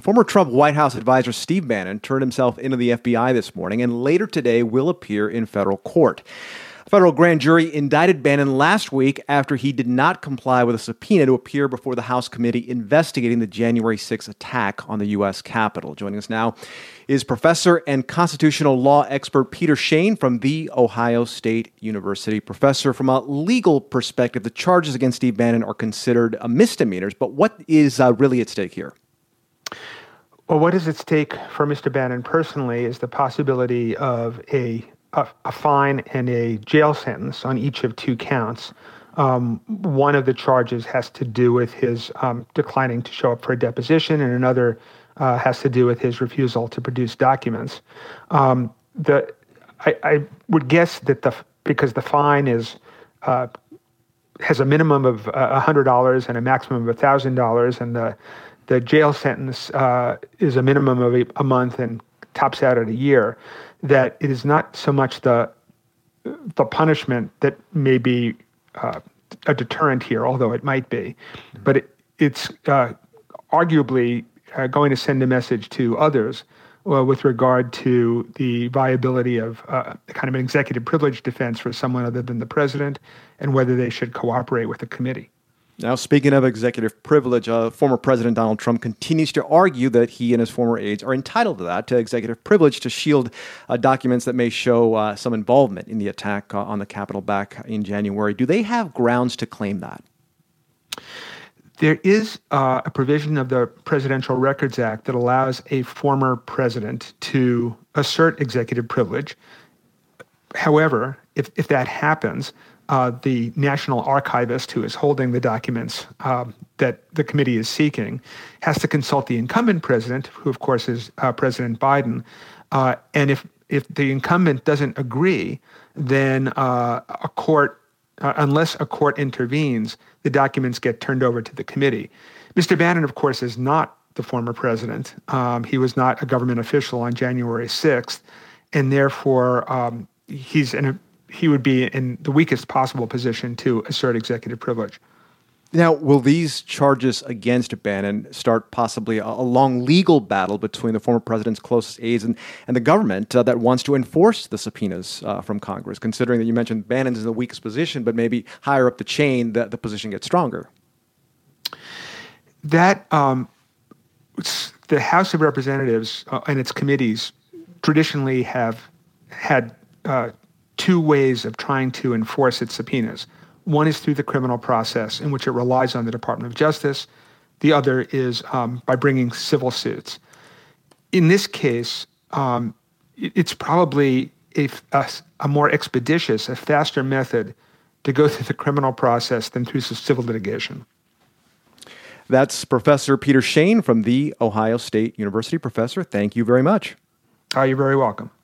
Former Trump White House advisor Steve Bannon turned himself into the FBI this morning and later today will appear in federal court. A federal grand jury indicted Bannon last week after he did not comply with a subpoena to appear before the House committee investigating the January 6th attack on the U.S. Capitol. Joining us now is professor and constitutional law expert Peter Shane from The Ohio State University. Professor, from a legal perspective, the charges against Steve Bannon are considered misdemeanors, but what is really at stake here? Well, what is at stake for Mr. Bannon personally is the possibility of a fine and a jail sentence on each of two counts. One of the charges has to do with his declining to show up for a deposition, and another has to do with his refusal to produce documents. I would guess that because the fine has a minimum of $100 and a maximum of $1,000, and the jail sentence is a minimum of a month and tops out at a year, that it is not so much the punishment that may be a deterrent here, although it might be, but it's arguably going to send a message to others with regard to the viability of kind of an executive privilege defense for someone other than the president, and whether they should cooperate with the committee. Now, speaking of executive privilege, former President Donald Trump continues to argue that he and his former aides are entitled to that, to executive privilege, to shield documents that may show some involvement in the attack on the Capitol back in January. Do they have grounds to claim that? There is a provision of the Presidential Records Act that allows a former president to assert executive privilege. However, if that happens, the National Archivist, who is holding the documents that the committee is seeking, has to consult the incumbent president, who of course is President Biden. And if the incumbent doesn't agree, then unless a court intervenes, the documents get turned over to the committee. Mr. Bannon, of course, is not the former president. He was not a government official on January 6th, and therefore he would be in the weakest possible position to assert executive privilege. Now, will these charges against Bannon start possibly a long legal battle between the former president's closest aides and the government that wants to enforce the subpoenas from Congress, considering that you mentioned Bannon's in the weakest position, but maybe higher up the chain, the position gets stronger? That the House of Representatives and its committees traditionally have had two ways of trying to enforce its subpoenas. One is through the criminal process, in which it relies on the Department of Justice. The other is by bringing civil suits. In this case, it's probably a more expeditious, a faster method to go through the criminal process than through civil litigation. That's Professor Peter Shane from The Ohio State University. Professor, thank you very much. You're very welcome.